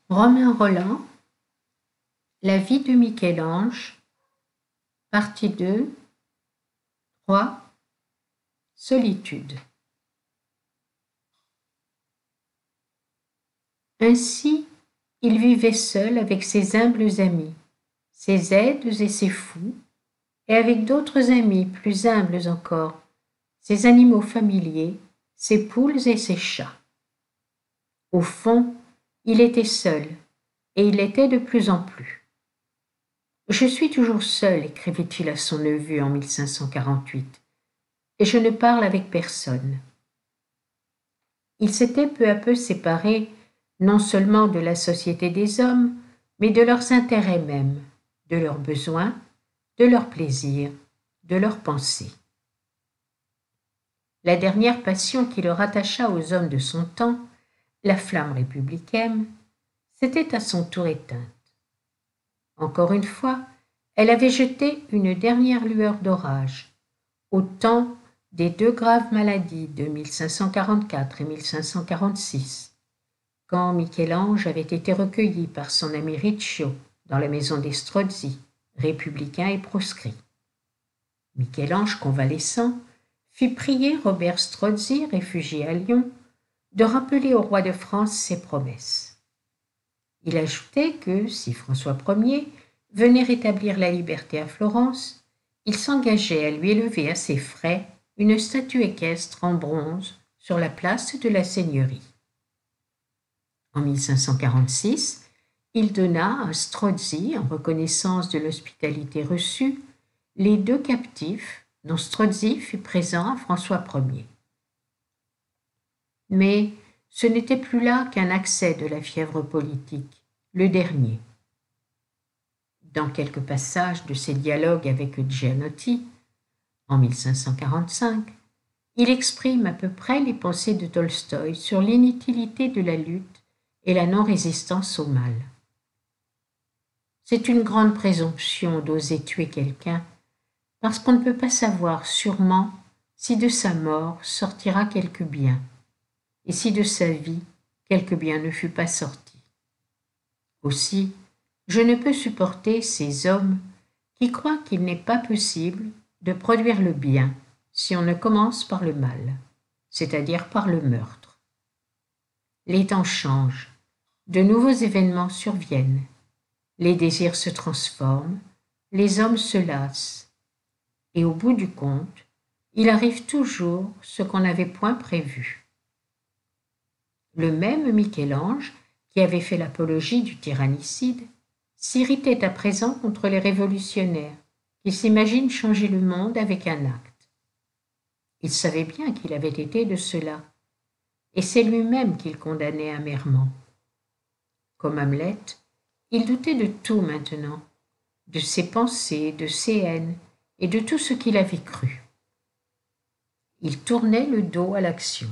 Romain Rolland, La vie de Michel-Ange, partie 2, 3, Solitude. Ainsi, il vivait seul avec ses humbles amis, ses aides et ses fous, et avec d'autres amis plus humbles encore, ses animaux familiers, ses poules et ses chats. Au fond, il était seul, et il l'était de plus en plus. « Je suis toujours seul », écrivait-il à son neveu en 1548, « et je ne parle avec personne. » Il s'était peu à peu séparé non seulement de la société des hommes, mais de leurs intérêts mêmes, de leurs besoins, de leurs plaisirs, de leurs pensées. La dernière passion qui le rattacha aux hommes de son temps, la flamme républicaine, s'était à son tour éteinte. Encore une fois, elle avait jeté une dernière lueur d'orage, au temps des deux graves maladies de 1544 et 1546, quand Michel-Ange avait été recueilli par son ami Riccio dans la maison des Strozzi, républicain et proscrit. Michel-Ange, convalescent, fit prier Robert Strozzi, réfugié à Lyon, de rappeler au roi de France ses promesses. Il ajoutait que, si François Ier venait rétablir la liberté à Florence, il s'engageait à lui élever à ses frais une statue équestre en bronze sur la place de la Seigneurie. En 1546, il donna à Strozzi, en reconnaissance de l'hospitalité reçue, les 2 captifs dont Strozzi fut présent à François Ier. Mais ce n'était plus là qu'un accès de la fièvre politique, le dernier. Dans quelques passages de ses dialogues avec Gianotti, en 1545, il exprime à peu près les pensées de Tolstoï sur l'inutilité de la lutte et la non-résistance au mal. C'est une grande présomption d'oser tuer quelqu'un, parce qu'on ne peut pas savoir sûrement si de sa mort sortira quelque bien, et si de sa vie quelque bien ne fut pas sorti. Aussi, je ne peux supporter ces hommes qui croient qu'il n'est pas possible de produire le bien si on ne commence par le mal, c'est-à-dire par le meurtre. Les temps changent, de nouveaux événements surviennent, les désirs se transforment, les hommes se lassent, et au bout du compte, il arrive toujours ce qu'on n'avait point prévu. Le même Michel-Ange, qui avait fait l'apologie du tyrannicide, s'irritait à présent contre les révolutionnaires, qui s'imaginent changer le monde avec un acte. Il savait bien qu'il avait été de cela, et c'est lui-même qu'il condamnait amèrement. Comme Hamlet, il doutait de tout maintenant, de ses pensées, de ses haines, et de tout ce qu'il avait cru. Il tournait le dos à l'action.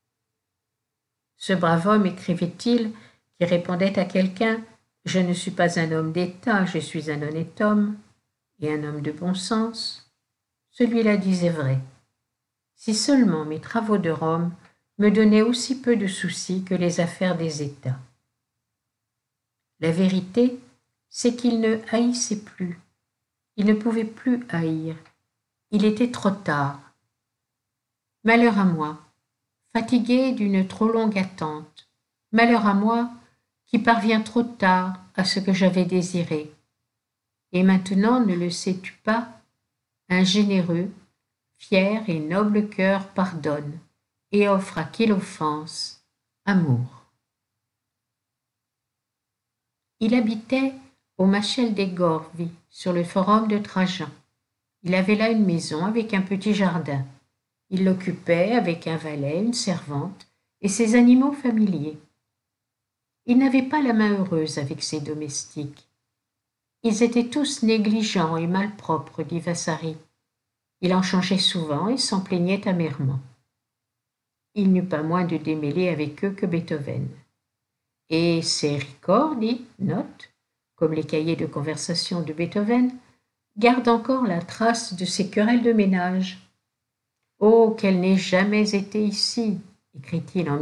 Ce brave homme, écrivait-il, qui répondait à quelqu'un « Je ne suis pas un homme d'État, je suis un honnête homme, et un homme de bon sens », celui-là disait vrai. Si seulement mes travaux de Rome me donnaient aussi peu de soucis que les affaires des États. La vérité, c'est qu'il ne haïssait plus. Il ne pouvait plus haïr. Il était trop tard. Malheur à moi, fatigué d'une trop longue attente. Malheur à moi, qui parvient trop tard à ce que j'avais désiré. Et maintenant, ne le sais-tu pas, un généreux, fier et noble cœur pardonne et offre à qui l'offense amour. Il habitait au Machel des Gorvi, sur le forum de Trajan. Il avait là une maison avec un petit jardin. Il l'occupait avec un valet, une servante et ses animaux familiers. Il n'avait pas la main heureuse avec ses domestiques. Ils étaient tous négligents et malpropres, dit Vasari. Il en changeait souvent et s'en plaignait amèrement. Il n'eut pas moins de démêlés avec eux que Beethoven. Et ses ricordi, notes, comme les cahiers de conversation de Beethoven, gardent encore la trace de ces querelles de ménage. « Oh, qu'elle n'ait jamais été ici !»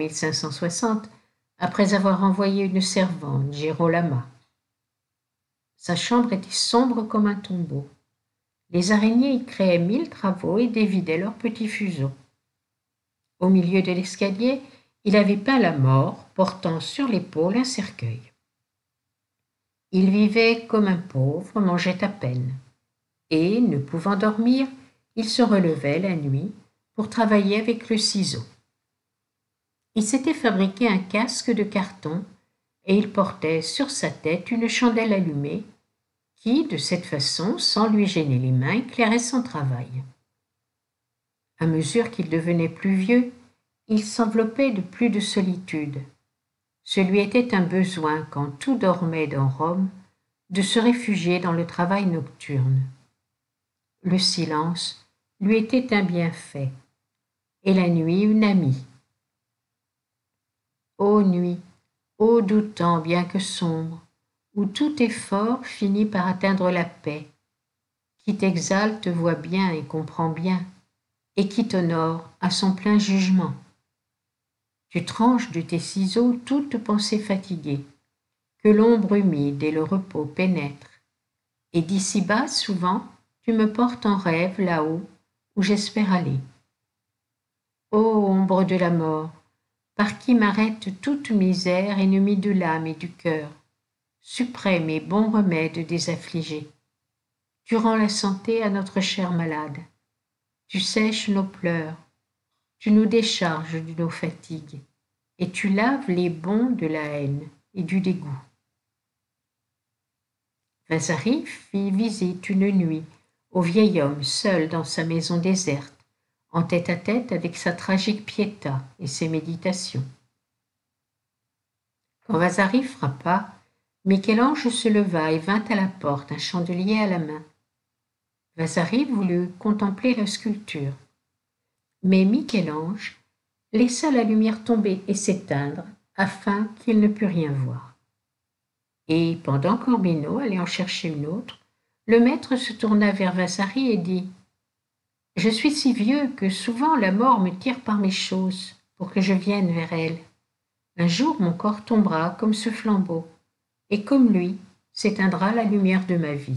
écrit-il en 1560, après avoir envoyé une servante, Girolama. Sa chambre était sombre comme un tombeau. Les araignées y créaient 1000 travaux et dévidaient leurs petits fuseaux. Au milieu de l'escalier, il avait peint la mort, portant sur l'épaule un cercueil. Il vivait comme un pauvre, mangeait à peine. Et, ne pouvant dormir, il se relevait la nuit pour travailler avec le ciseau. Il s'était fabriqué un casque de carton et il portait sur sa tête une chandelle allumée qui, de cette façon, sans lui gêner les mains, éclairait son travail. À mesure qu'il devenait plus vieux, il s'enveloppait de plus de solitude. Ce lui était un besoin, quand tout dormait dans Rome, de se réfugier dans le travail nocturne. Le silence lui était un bienfait, et la nuit une amie. Ô nuit, ô doux temps bien que sombre, où tout effort finit par atteindre la paix, qui t'exalte voit bien et comprend bien, et qui t'honore à son plein jugement. Tu tranches de tes ciseaux toute pensée fatiguée, que l'ombre humide et le repos pénètrent, et d'ici-bas souvent tu me portes en rêve là-haut où j'espère aller. Ô ombre de la mort, par qui m'arrête toute misère ennemie de l'âme et du cœur, suprême et bon remède des affligés. Tu rends la santé à notre chère malade, tu sèches nos pleurs, tu nous décharges de nos fatigues, et tu laves les bons de la haine et du dégoût. Vasari fit visite une nuit au vieil homme seul dans sa maison déserte, en tête-à-tête avec sa tragique Pietà et ses méditations. Quand Vasari frappa, Michel-Ange se leva et vint à la porte, un chandelier à la main. Vasari voulut contempler la sculpture, mais Michel-Ange laissa la lumière tomber et s'éteindre afin qu'il ne pût rien voir. Et pendant qu'Orbino allait en chercher une autre, le maître se tourna vers Vasari et dit « Je suis si vieux que souvent la mort me tire par mes choses pour que je vienne vers elle. Un jour mon corps tombera comme ce flambeau, et comme lui s'éteindra la lumière de ma vie. »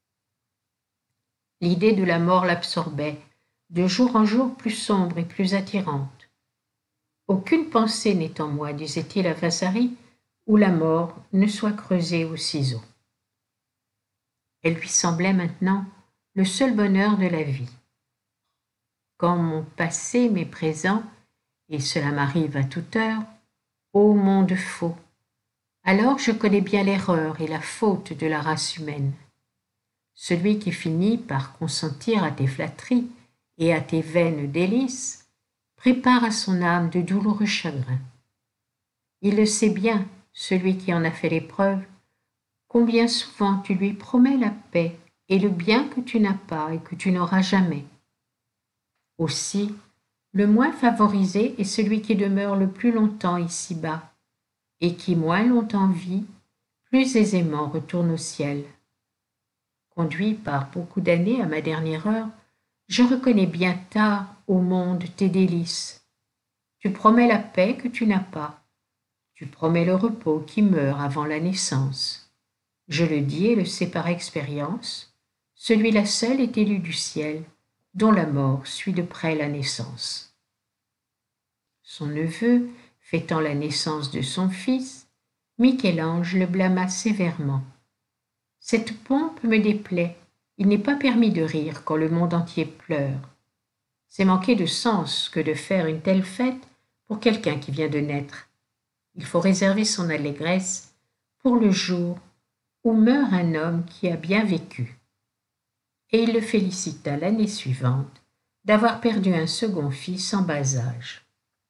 L'idée de la mort l'absorbait, de jour en jour plus sombre et plus attirante. Aucune pensée n'est en moi, disait-il à Vasari, où la mort ne soit creusée au ciseau. Elle lui semblait maintenant le seul bonheur de la vie. Quand mon passé m'est présent, et cela m'arrive à toute heure, ô monde faux, alors je connais bien l'erreur et la faute de la race humaine. Celui qui finit par consentir à tes flatteries et à tes vaines délices prépare à son âme de douloureux chagrins. Il le sait bien, celui qui en a fait l'épreuve, combien souvent tu lui promets la paix et le bien que tu n'as pas et que tu n'auras jamais. Aussi, le moins favorisé est celui qui demeure le plus longtemps ici-bas, et qui moins longtemps vit, plus aisément retourne au ciel. Conduit par beaucoup d'années à ma dernière heure, je reconnais bien tard au monde tes délices. Tu promets la paix que tu n'as pas. Tu promets le repos qui meurt avant la naissance. Je le dis et le sais par expérience, celui-là seul est élu du ciel, dont la mort suit de près la naissance. Son neveu, fêtant la naissance de son fils, Michel-Ange le blâma sévèrement. Cette pompe me déplaît, il n'est pas permis de rire quand le monde entier pleure. C'est manquer de sens que de faire une telle fête pour quelqu'un qui vient de naître. Il faut réserver son allégresse pour le jour où meurt un homme qui a bien vécu. Et il le félicita l'année suivante d'avoir perdu un second fils en bas âge.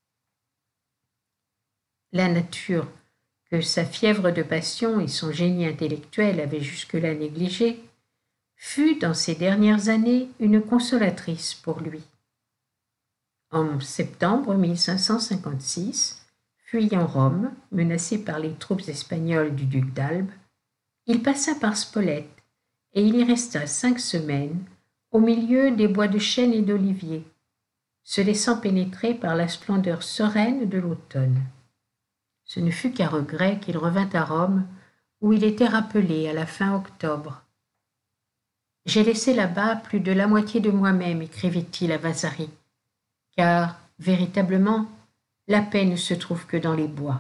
La nature, que sa fièvre de passion et son génie intellectuel avaient jusque-là négligée, fut dans ces dernières années une consolatrice pour lui. En septembre 1556, fuyant Rome, menacé par les troupes espagnoles du duc d'Albe, il passa par Spolète et il y resta 5 semaines au milieu des bois de chêne et d'olivier, se laissant pénétrer par la splendeur sereine de l'automne. Ce ne fut qu'à regret qu'il revint à Rome, où il était rappelé à la fin octobre. « J'ai laissé là-bas plus de la moitié de moi-même, écrivait-il à Vasari, car, véritablement, la paix ne se trouve que dans les bois.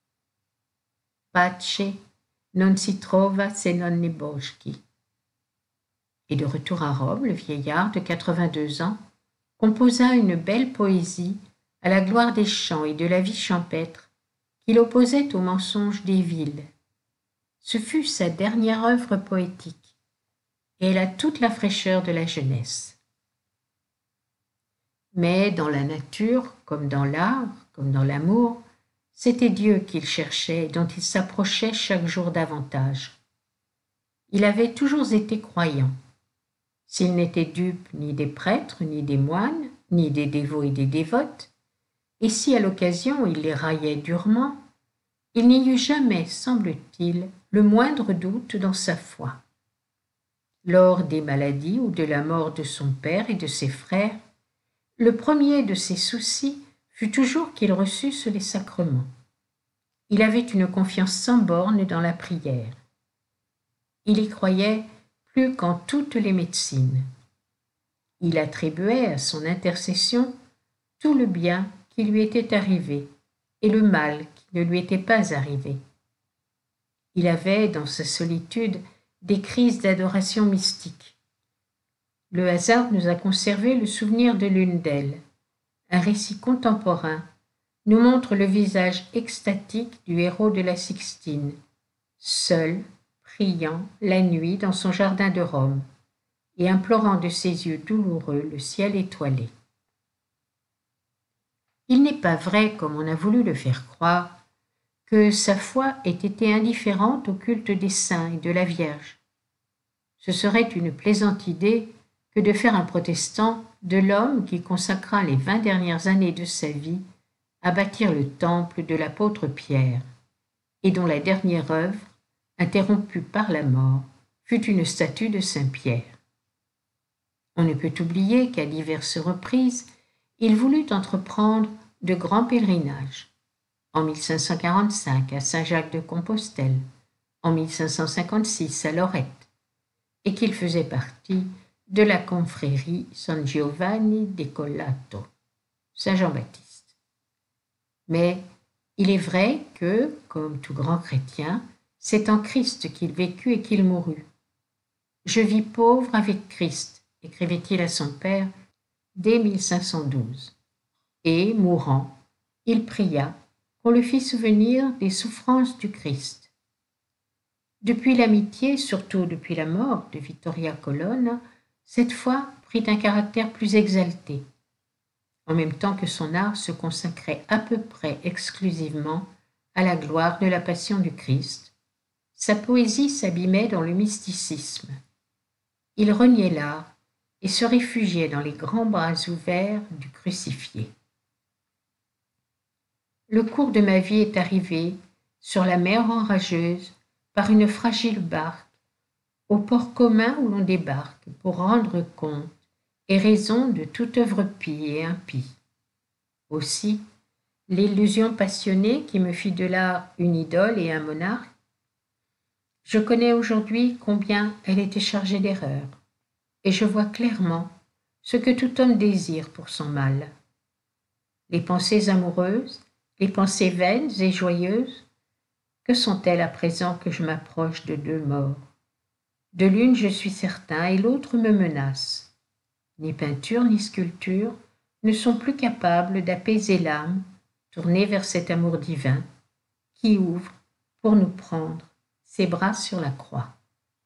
Pace non si trova se non nei boschi. » Et de retour à Rome, le vieillard de 82 ans composa une belle poésie à la gloire des champs et de la vie champêtre qu'il opposait aux mensonges des villes. Ce fut sa dernière œuvre poétique, et elle a toute la fraîcheur de la jeunesse. Mais dans la nature, comme dans l'art, comme dans l'amour, c'était Dieu qu'il cherchait et dont il s'approchait chaque jour davantage. Il avait toujours été croyant. S'il n'était dupe ni des prêtres, ni des moines, ni des dévots et des dévotes, et si à l'occasion il les raillait durement, il n'y eut jamais, semble-t-il, le moindre doute dans sa foi. Lors des maladies ou de la mort de son père et de ses frères, le premier de ses soucis fut toujours qu'ils reçussent les sacrements. Il avait une confiance sans bornes dans la prière. Il y croyait plus qu'en toutes les médecines. Il attribuait à son intercession tout le bien qui lui était arrivé et le mal qui ne lui était pas arrivé. Il avait, dans sa solitude, des crises d'adoration mystique. Le hasard nous a conservé le souvenir de l'une d'elles. Un récit contemporain nous montre le visage extatique du héros de la Sixtine, seul, priant la nuit dans son jardin de Rome et implorant de ses yeux douloureux le ciel étoilé. Il n'est pas vrai, comme on a voulu le faire croire, que sa foi ait été indifférente au culte des saints et de la Vierge. Ce serait une plaisante idée que de faire un protestant de l'homme qui consacra les 20 dernières années de sa vie à bâtir le temple de l'apôtre Pierre, et dont la dernière œuvre, interrompue par la mort, fut une statue de saint Pierre. On ne peut oublier qu'à diverses reprises, il voulut entreprendre de grands pèlerinages. En 1545 à Saint-Jacques-de-Compostelle, en 1556 à Lorette, et qu'il faisait partie de la confrérie San Giovanni de Collato, Saint-Jean-Baptiste. Mais il est vrai que, comme tout grand chrétien, c'est en Christ qu'il vécut et qu'il mourut. « Je vis pauvre avec Christ », écrivait-il à son père dès 1512. Et, mourant, il pria qu'on le fît souvenir des souffrances du Christ. Depuis l'amitié, surtout depuis la mort de Vittoria Colonna, cette foi prit un caractère plus exalté. En même temps que son art se consacrait à peu près exclusivement à la gloire de la passion du Christ, sa poésie s'abîmait dans le mysticisme. Il reniait l'art et se réfugiait dans les grands bras ouverts du crucifié. Le cours de ma vie est arrivé, sur la mer enrageuse, par une fragile barque, au port commun où l'on débarque pour rendre compte et raison de toute œuvre pie et impie. Aussi, l'illusion passionnée qui me fit de là une idole et un monarque, je connais aujourd'hui combien elle était chargée d'erreurs, et je vois clairement ce que tout homme désire pour son mal. Les pensées amoureuses, les pensées vaines et joyeuses, que sont-elles à présent que je m'approche de deux morts? De l'une je suis certain et l'autre me menace. Ni peinture ni sculpture ne sont plus capables d'apaiser l'âme tournée vers cet amour divin qui ouvre, pour nous prendre, ses bras sur la croix.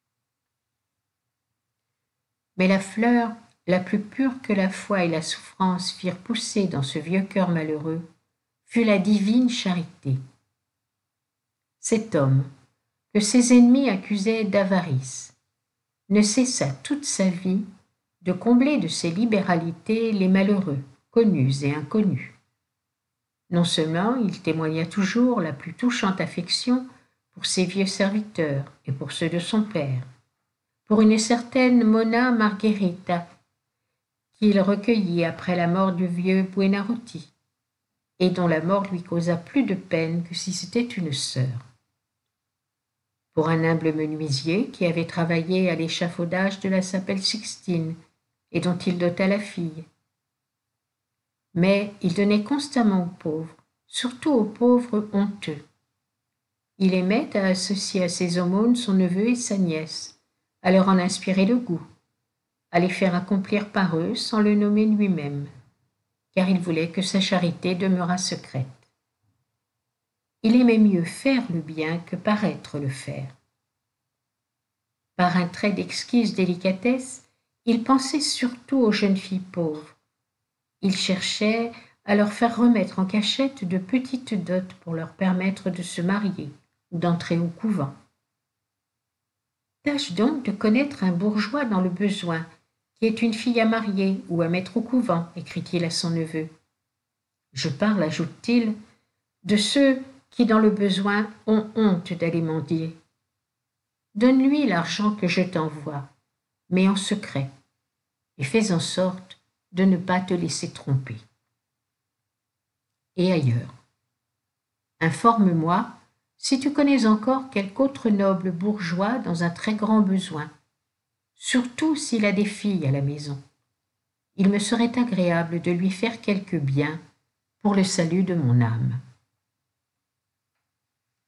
Mais la fleur, la plus pure que la foi et la souffrance firent pousser dans ce vieux cœur malheureux, fut la divine charité. Cet homme, que ses ennemis accusaient d'avarice, ne cessa toute sa vie de combler de ses libéralités les malheureux, connus et inconnus. Non seulement il témoigna toujours la plus touchante affection pour ses vieux serviteurs et pour ceux de son père, pour une certaine Monna Margherita, qu'il recueillit après la mort du vieux Buonarroti, et dont la mort lui causa plus de peine que si c'était une sœur. Pour un humble menuisier qui avait travaillé à l'échafaudage de la chapelle Sixtine et dont il dota la fille. Mais il donnait constamment aux pauvres, surtout aux pauvres honteux. Il aimait à associer à ses aumônes son neveu et sa nièce, à leur en inspirer le goût, à les faire accomplir par eux sans le nommer lui-même, car il voulait que sa charité demeurât secrète. Il aimait mieux faire le bien que paraître le faire. Par un trait d'exquise délicatesse, il pensait surtout aux jeunes filles pauvres. Il cherchait à leur faire remettre en cachette de petites dots pour leur permettre de se marier ou d'entrer au couvent. Tâche donc de connaître un bourgeois dans le besoin, qui est une fille à marier ou à mettre au couvent, écrit-il à son neveu. Je parle, ajoute-t-il, de ceux qui dans le besoin ont honte d'aller mendier. Donne-lui l'argent que je t'envoie, mais en secret, et fais en sorte de ne pas te laisser tromper. Et ailleurs. Informe-moi si tu connais encore quelque autre noble bourgeois dans un très grand besoin, surtout s'il a des filles à la maison. Il me serait agréable de lui faire quelque bien pour le salut de mon âme.